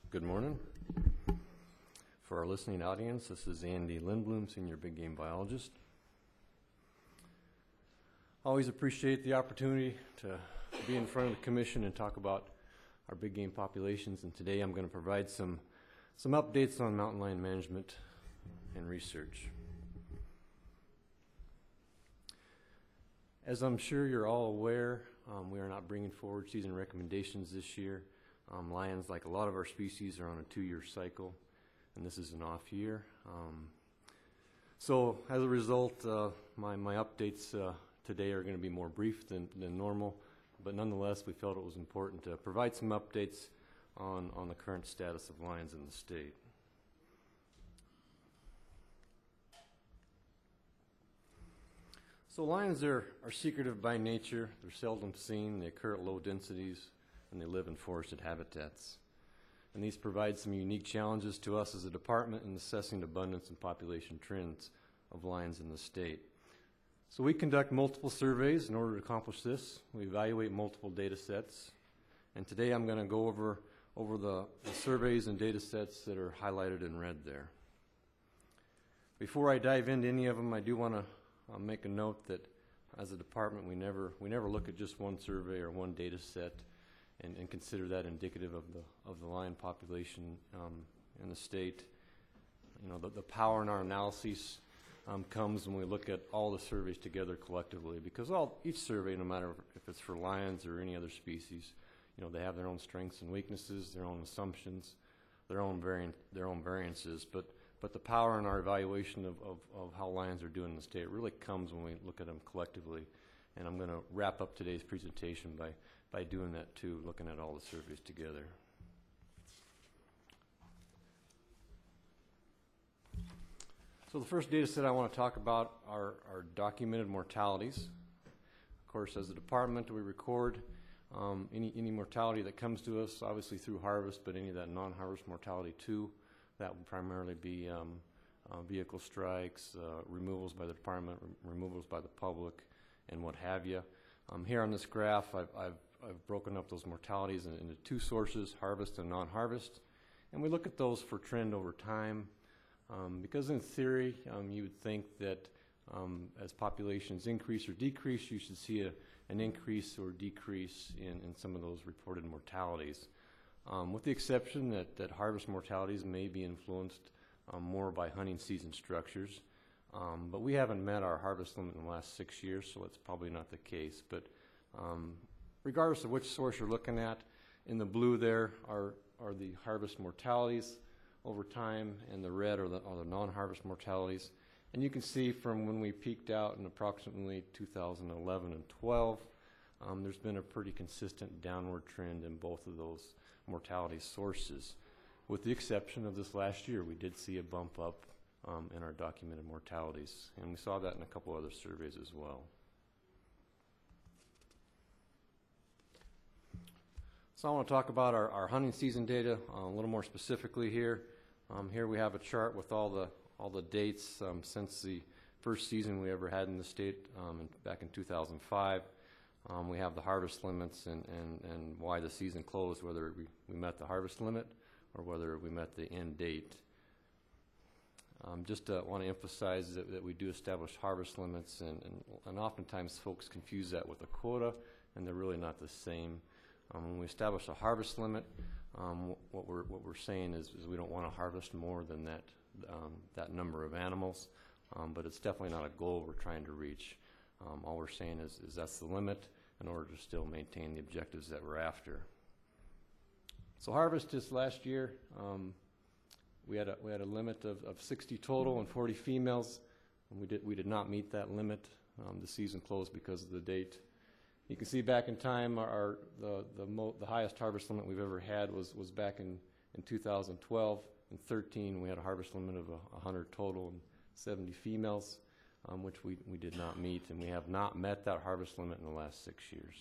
Good morning. For our listening audience, this is Andy Lindblom, Senior Big Game Biologist. Always appreciate the opportunity to be in front of the Commission and talk about our big game populations, and today I'm going to provide some updates on mountain lion management and research. As I'm sure you're all aware, we are not bringing forward season recommendations this year. Lions, like a lot of our species, are on a 2-year cycle, and this is an off year. So as a result, my updates today are going to be more brief than normal, but nonetheless we felt it was important to provide some updates on the current status of lions in the state. So lions are secretive by nature. They're seldom seen. They occur at low densities, and they live in forested habitats. And these provide some unique challenges to us as a department in assessing abundance and population trends of lions in the state. So we conduct multiple surveys in order to accomplish this. We evaluate multiple data sets. And today I'm going to go over the surveys and data sets that are highlighted in red there. Before I dive into any of them, I do want to make a note that as a department we never look at just one survey or one data set and consider that indicative of the lion population in the state. You know, the power in our analyses comes when we look at all the surveys together collectively, because each survey, no matter if it's for lions or any other species, you know, they have their own strengths and weaknesses, their own assumptions, their own variances, but the power in our evaluation of how lions are doing in the state really comes when we look at them collectively. And I'm going to wrap up today's presentation by doing that too, looking at all the surveys together. So the first data set I want to talk about are documented mortalities. Of course, as a department, we record any mortality that comes to us, obviously through harvest, but any of that non-harvest mortality too. That would primarily be vehicle strikes, removals by the department, removals by the public, and what have you. Here on this graph, I've broken up those mortalities into two sources, harvest and non-harvest. And we look at those for trend over time, because in theory, you would think that as populations increase or decrease, you should see an increase or decrease in some of those reported mortalities. With the exception that harvest mortalities may be influenced more by hunting season structures. But we haven't met our harvest limit in the last 6 years, so it's probably not the case. But regardless of which source you're looking at, in the blue there are the harvest mortalities over time, and the red are the non-harvest mortalities. And you can see from when we peaked out in approximately 2011 and 12, there's been a pretty consistent downward trend in both of those mortality sources. With the exception of this last year, we did see a bump up in our documented mortalities, and we saw that in a couple other surveys as well. So I want to talk about our hunting season data a little more specifically here. Here we have a chart with all the dates since the first season we ever had in the state back in 2005. We have the harvest limits and why the season closed, whether we met the harvest limit or whether we met the end date. Just want to emphasize that we do establish harvest limits, and oftentimes folks confuse that with a quota, and they're really not the same. When we establish a harvest limit, what we're saying is we don't want to harvest more than that number of animals, but it's definitely not a goal we're trying to reach. All we're saying is that's the limit in order to still maintain the objectives that we're after. So harvest this last year, we had a limit of 60 total and 40 females. And we did not meet that limit. The season closed because of the date. You can see back in time, the highest harvest limit we've ever had was back in 2012. In 13, we had a harvest limit of 100 total and 70 females. Which we did not meet, and we have not met that harvest limit in the last 6 years.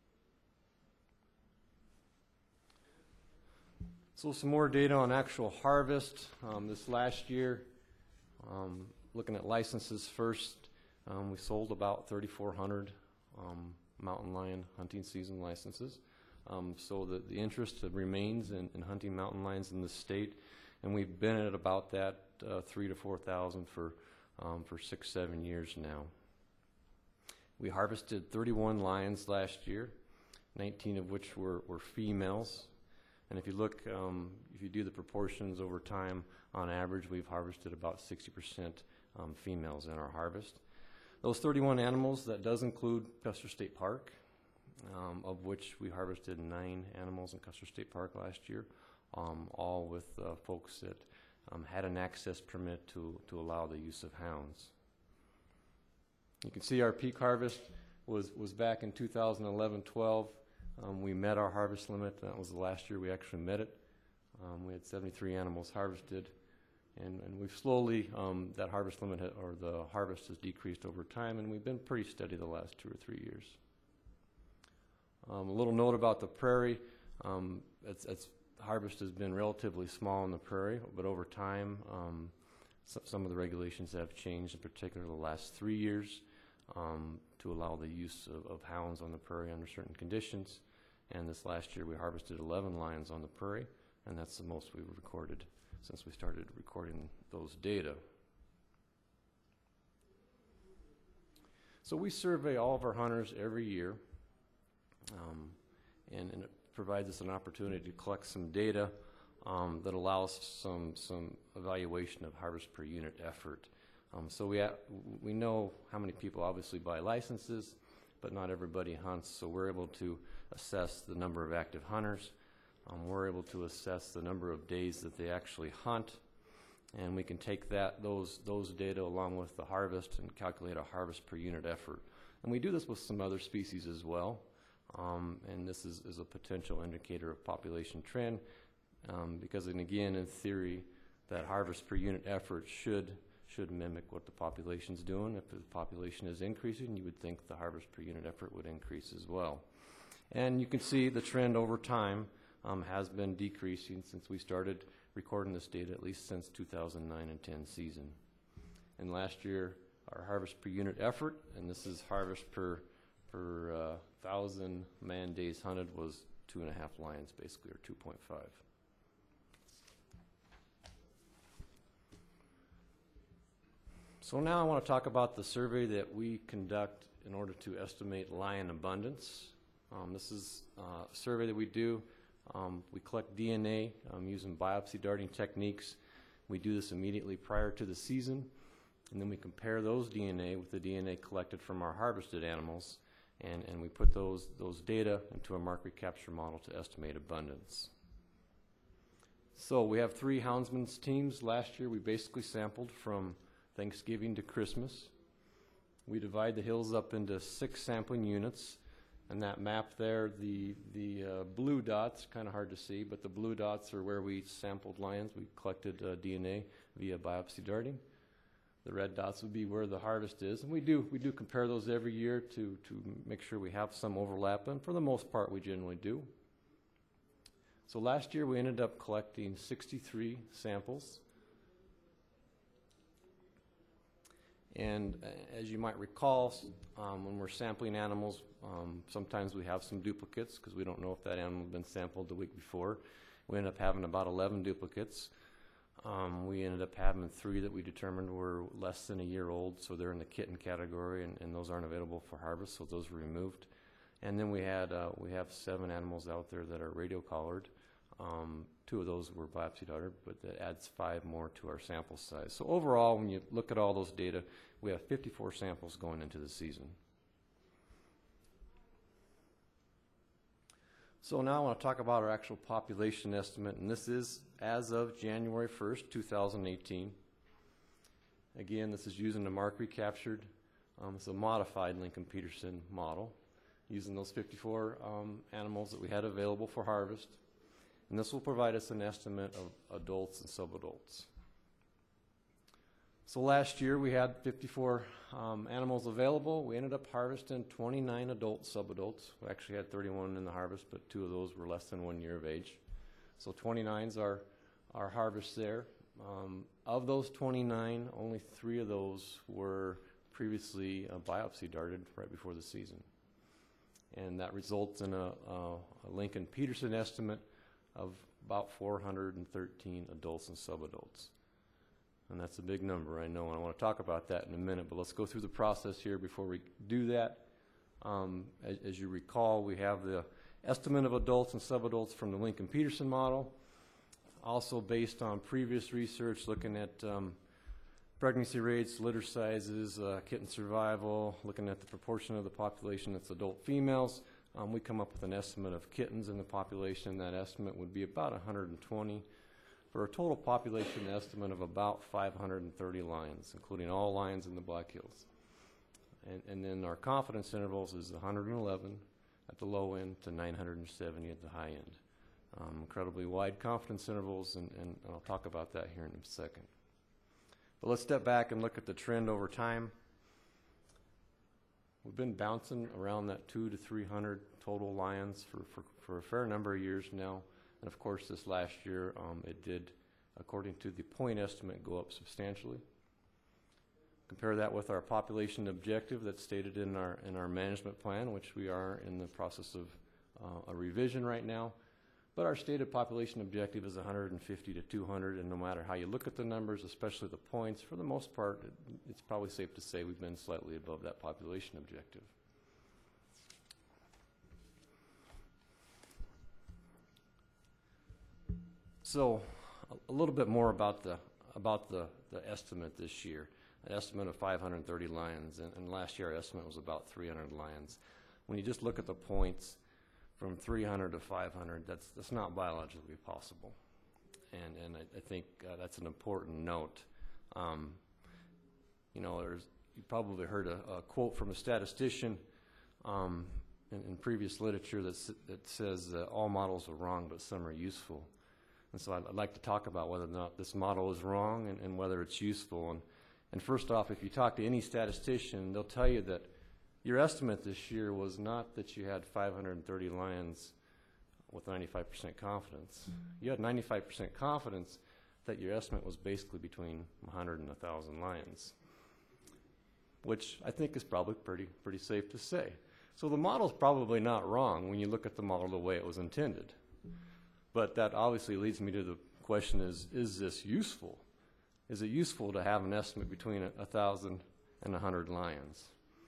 So some more data on actual harvest. This last year, looking at licenses first, we sold about 3,400 mountain lion hunting season licenses. So the interest remains in hunting mountain lions in the state, and we've been at about that 3,000 to 4,000 for 6-7 years now. We harvested 31 lions last year, 19 of which were females. And if you look, if you do the proportions over time, on average, we've harvested about 60% females in our harvest. Those 31 animals, that does include Custer State Park, of which we harvested 9 animals in Custer State Park last year, all with folks that had an access permit to allow the use of hounds. You can see our peak harvest was back in 2011-12. We met our harvest limit. That was the last year we actually met it. We had 73 animals harvested, and we've slowly, that harvest limit or the harvest has decreased over time, and we've been pretty steady the last 2 or 3 years. A little note about the prairie. Harvest has been relatively small in the prairie, but over time, some of the regulations have changed, in particular the last 3 years, to allow the use of hounds on the prairie under certain conditions. And this last year we harvested 11 lions on the prairie, and that's the most we've recorded since we started recording those data. So we survey all of our hunters every year, and it provides us an opportunity to collect some data that allows some evaluation of harvest per unit effort. So we know how many people obviously buy licenses, but not everybody hunts, so we're able to assess the number of active hunters. We're able to assess the number of days that they actually hunt, and we can take those data along with the harvest and calculate a harvest per unit effort. And we do this with some other species as well, and this is a potential indicator of population trend, because, and again, in theory, that harvest per unit effort should mimic what the population's doing. If the population is increasing, you would think the harvest per unit effort would increase as well. And you can see the trend over time has been decreasing since we started recording this data, at least since 2009 and 10 season. And last year, our harvest per unit effort, and this is harvest per 1,000 man days hunted, was 2.5 lions, basically, or 2.5. So now I want to talk about the survey that we conduct in order to estimate lion abundance. This is a survey that we do. We collect DNA using biopsy darting techniques. We do this immediately prior to the season, and then we compare those DNA with the DNA collected from our harvested animals, and we put those data into a mark recapture model to estimate abundance. So we have 3 houndsman's teams. Last year we basically sampled from Thanksgiving to Christmas. We divide the hills up into 6 sampling units, and that map there, the blue dots, kind of hard to see, but the blue dots are where we sampled lions. We collected DNA via biopsy darting. The red dots would be where the harvest is, and we do compare those every year to make sure we have some overlap, and for the most part we generally do. So last year we ended up collecting 63 samples. And as you might recall, when we're sampling animals, sometimes we have some duplicates because we don't know if that animal had been sampled the week before. We ended up having about 11 duplicates. We ended up having 3 that we determined were less than a year old, so they're in the kitten category, and those aren't available for harvest, so those were removed. And then we have 7 animals out there that are radio collared. 2 of those were biopsy darted, but that adds 5 more to our sample size. So overall, when you look at all those data, we have 54 samples going into the season. So now I want to talk about our actual population estimate, and this is as of January 1st, 2018. Again, this is using the mark recaptured. It's a modified Lincoln-Peterson model, using those 54 animals that we had available for harvest. And this will provide us an estimate of adults and subadults. So last year we had 54 animals available. We ended up harvesting 29 adult subadults. We actually had 31 in the harvest, but 2 of those were less than 1 year of age. So 29's our harvest there. Of those 29, only 3 of those were previously biopsy darted right before the season. and that results in a Lincoln-Peterson estimate of about 413 adults and subadults. And that's a big number, I know, and I want to talk about that in a minute, but let's go through the process here before we do that. As you recall, we have the estimate of adults and subadults from the Lincoln-Peterson model, also based on previous research looking at pregnancy rates, litter sizes, kitten survival, looking at the proportion of the population that's adult females. We come up with an estimate of kittens in the population. That estimate would be about 120 for a total population estimate of about 530 lions, including all lions in the Black Hills. And then our confidence intervals is 111 at the low end to 970 at the high end. Incredibly wide confidence intervals, and I'll talk about that here in a second. But let's step back and look at the trend over time. We've been bouncing around that 200 to 300 total lions for a fair number of years now. And of course, this last year, it did, according to the point estimate, go up substantially. Compare that with our population objective that's stated in our management plan, which we are in the process of a revision right now. But our stated population objective is 150 to 200, and no matter how you look at the numbers, especially the points, for the most part, it's probably safe to say we've been slightly above that population objective. So, a little bit more about the estimate this year. An estimate of 530 lions, and last year our estimate was about 300 lions. When you just look at the points from 300 to 500, that's not biologically possible, and I think that's an important note. You know, you probably heard a quote from a statistician in previous literature that says all models are wrong, but some are useful. And so I'd like to talk about whether or not this model is wrong and whether it's useful. And first off, if you talk to any statistician, they'll tell you that your estimate this year was not that you had 530 lions with 95% confidence. You had 95% confidence that your estimate was basically between 100 and 1,000 lions, which I think is probably pretty safe to say. So the model's probably not wrong when you look at the model the way it was intended. But that obviously leads me to the question is this useful? Is it useful to have an estimate between 1,000 and 100 lions?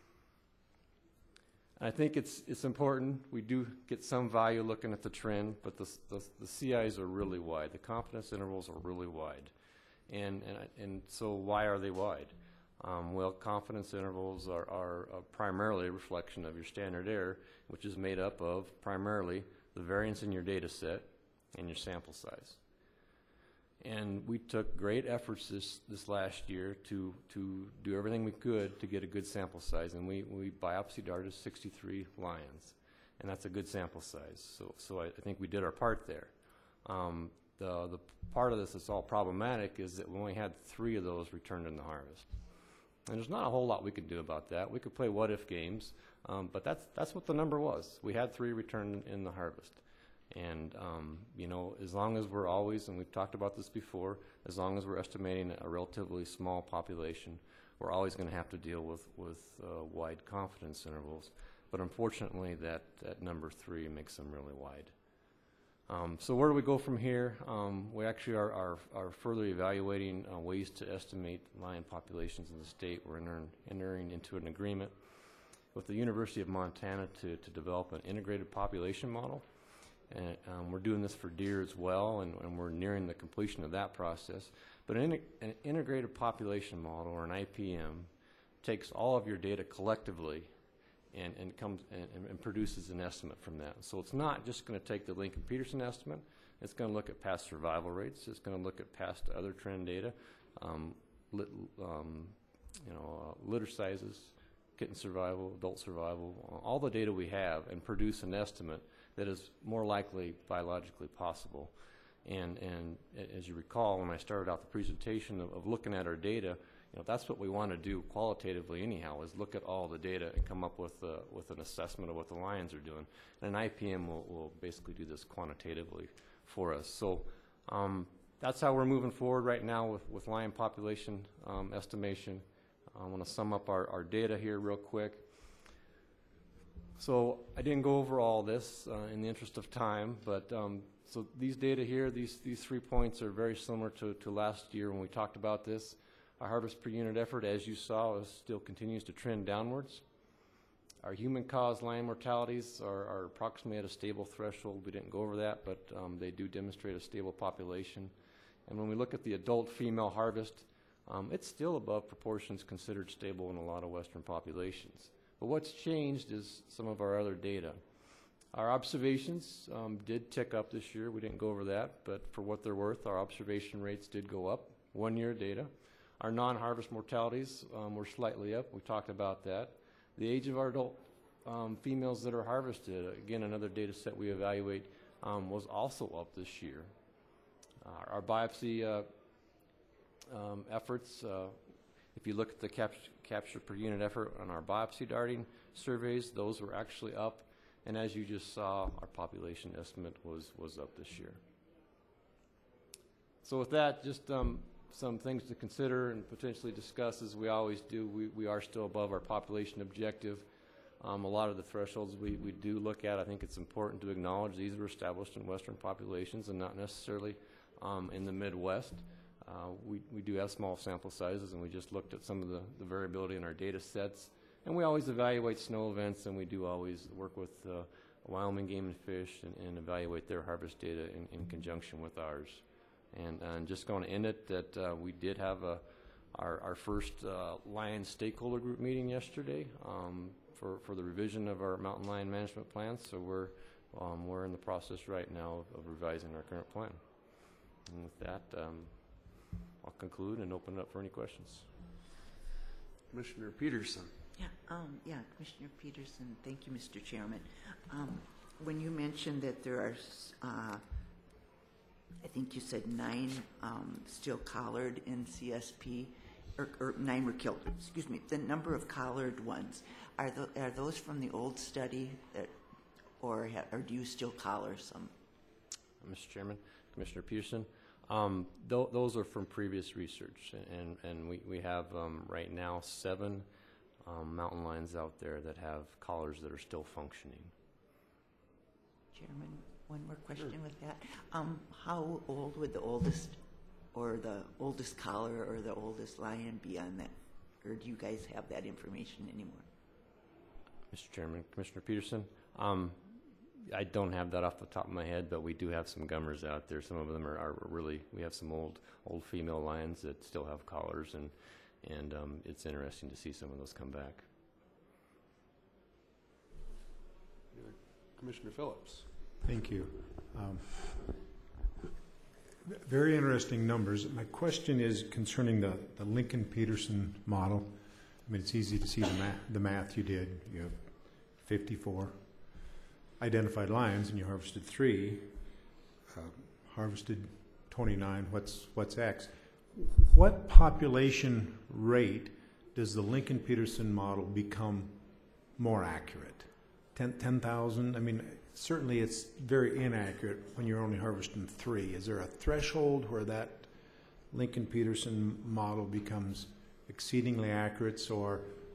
I think it's important. We do get some value looking at the trend, but the CIs are really wide. The confidence intervals are really wide. And so why are they wide? Well, confidence intervals are primarily a reflection of your standard error, which is made up of primarily the variance in your data set and your sample size. And we took great efforts this last year to do everything we could to get a good sample size, and we biopsy darted 63 lions, and that's a good sample size. So I think we did our part there. The part of this that's all problematic is that we only had 3 of those returned in the harvest. And there's not a whole lot we could do about that. We could play what-if games, but that's what the number was. We had 3 returned in the harvest. And, you know, as long as we're always, and we've talked about this before, as long as we're estimating a relatively small population, we're always going to have to deal with wide confidence intervals. But unfortunately, that number 3 makes them really wide. So where do we go from here? We actually are further evaluating ways to estimate lion populations in the state. We're entering into an agreement with the University of Montana to develop an integrated population model. And we're doing this for deer as well, and we're nearing the completion of that process. But an integrated population model, or an IPM, takes all of your data collectively and comes and produces an estimate from that. So it's not just going to take the Lincoln-Peterson estimate. It's going to look at past survival rates. It's going to look at past other trend data, litter sizes, kitten survival, adult survival, all the data we have, and produce an estimate that is more likely biologically possible. And as you recall, when I started out the presentation of looking at our data, you know, that's what we want to do qualitatively anyhow, is look at all the data and come up with an assessment of what the lions are doing. And an IPM will basically do this quantitatively for us. So that's how we're moving forward right now with lion population estimation. I want to sum up our data here real quick. So I didn't go over all this in the interest of time, but so these data here, these 3 points are very similar to last year when we talked about this. Our harvest per unit effort, as you saw, still continues to trend downwards. Our human-caused lion mortalities are approximately at a stable threshold. We didn't go over that, but they do demonstrate a stable population. And when we look at the adult female harvest, it's still above proportions considered stable in a lot of Western populations. But what's changed is some of our other data. Our observations did tick up this year. We didn't go over that, but for what they're worth, our observation rates did go up. 1-year data. Our non-harvest mortalities were slightly up. We talked about that. The age of our adult females that are harvested, again, another data set we evaluate, was also up this year. Our biopsy efforts, if you look at the capture per unit effort on our biopsy darting surveys, those were actually up. And as you just saw, our population estimate was up this year. So with that, just some things to consider and potentially discuss, as we always do. We are still above our population objective. A lot of the thresholds we do look at, I think it's important to acknowledge these were established in Western populations and not necessarily in the Midwest. We do have small sample sizes, and we just looked at some of the variability in our data sets. And we always evaluate snow events, and we do always work with Wyoming Game and Fish and evaluate their harvest data in conjunction with ours. And just going to end it that we did have our first lion stakeholder group meeting yesterday for the revision of our mountain lion management plan. So we're in the process right now of revising our current plan. And with that, I'll conclude and open it up for any questions. Commissioner Peterson. Yeah, Commissioner Peterson. Thank you, Mr. Chairman. When you mentioned that there are, I think you said 9 still collared in CSP, or 9 were killed. Excuse me. The number of collared ones, are those from the old study, or do you still collar some? Mr. Chairman, Commissioner Peterson, those are from previous research, and we have right now 7 mountain lions out there that have collars that are still functioning. Chairman, one more question with that. How old would the oldest collar or the oldest lion be on that? Or do you guys have that information anymore? Mr. Chairman, Commissioner Peterson, I don't have that off the top of my head, but we do have some gummers out there. Some of them are really, we have some old female lions that still have collars, and it's interesting to see some of those come back. Commissioner Phillips. Thank you. Very interesting numbers. My question is concerning the Lincoln-Peterson model. I mean, it's easy to see the math you did. You have 54 identified lions, and you harvested 3. Harvested 29. What's X? What population rate does the Lincoln-Peterson model become more accurate? 10,000? I mean, certainly it's very inaccurate when you're only harvesting 3. Is there a threshold where that Lincoln-Peterson model becomes exceedingly accurate, so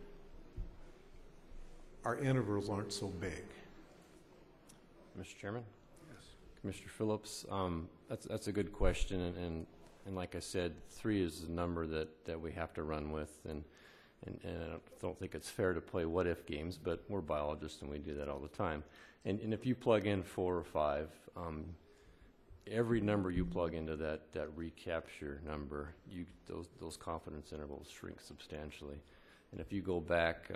our intervals aren't so big? Mr. Chairman? Yes. Commissioner Phillips, that's a good question, and like I said, 3 is the number that we have to run with, and I don't think it's fair to play what-if games, but we're biologists and we do that all the time. And if you plug in 4 or 5, every number you plug into that recapture number, those confidence intervals shrink substantially. And if you go back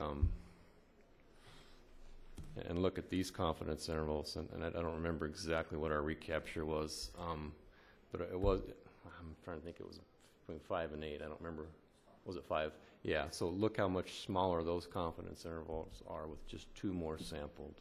and look at these confidence intervals, and I don't remember exactly what our recapture was, but it was, I'm trying to think, it was between 5 and 8. I don't remember. Was it 5? Yeah, so look how much smaller those confidence intervals are with just 2 more sampled.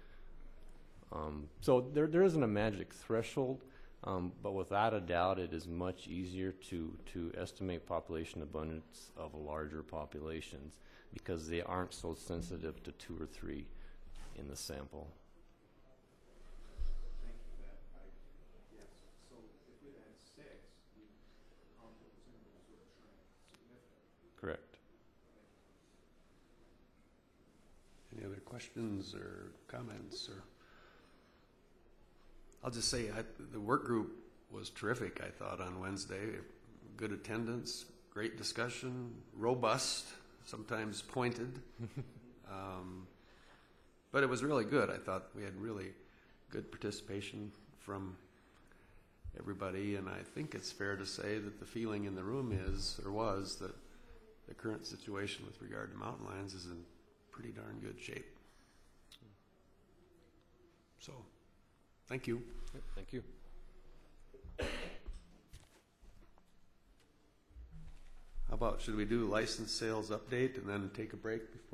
So there isn't a magic threshold, but without a doubt it is much easier to estimate population abundance of larger populations because they aren't so sensitive to 2 or 3 in the sample. Thank you for that. Yes. So if we had 6, the confidence intervals would have shrunk significantly. Correct. Any other questions? questions or comments? Or I'll just say the work group was terrific, I thought, on Wednesday. Good attendance, great discussion, robust, sometimes pointed. But it was really good. I thought we had really good participation from everybody, and I think it's fair to say that the feeling in the room is, or was, that the current situation with regard to mountain lions is in pretty darn good shape. So, thank you. Thank you. How about, should we do license sales update and then take a break before?